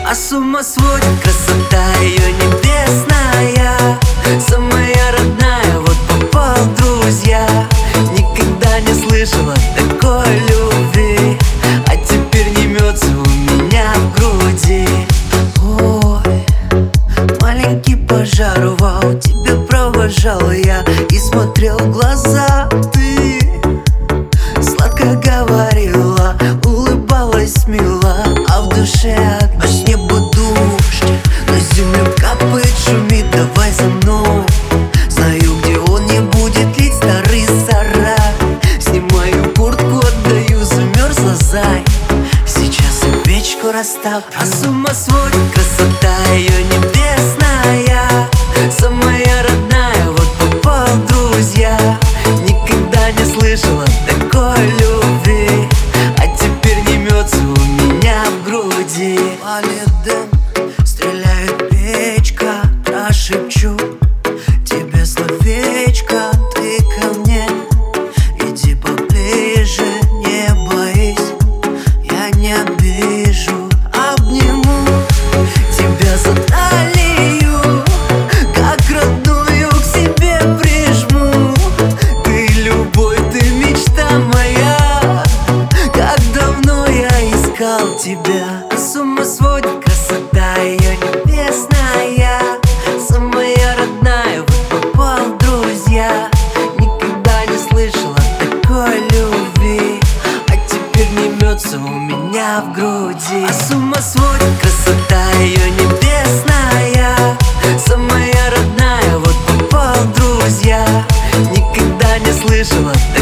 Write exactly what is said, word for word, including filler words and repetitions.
А с ума сводит красота ее небесная, самая родная, вот попал в друзья. Никогда не слышала такой любви, а теперь не мется у меня в груди. Ой, маленький пожар, вау, тебя провожал я и смотрел в глаза. Ты сладко говорила, улыбалась мило, а в душе огонь. А с неба дождь, на землю капает, шумит, давай за мной. Знаю, где он не будет лить старый сарай. Снимаю куртку, отдаю, замерзла зай. Сейчас и печку расставлю. А с ума сводит красота ее небесная, самая родная, вот попал в друзья. Никогда не слышала такой любви, а теперь не мется у меня в груди. Палит дым, стреляет печка, прошепчу тебе словечко. Ты ко мне иди поближе, не боись, я не обижу. Обниму тебя за талию, как родную к себе прижму. Ты любовь, ты мечта моя, как давно я искал тебя. А с ума сводит красота ее небесная, самая родная, вот попал в друзья. Никогда не слышала такой любви, а теперь не мется у меня в груди. А с ума сводит красота ее небесная, самая родная, вот попал в друзья. Никогда не слышала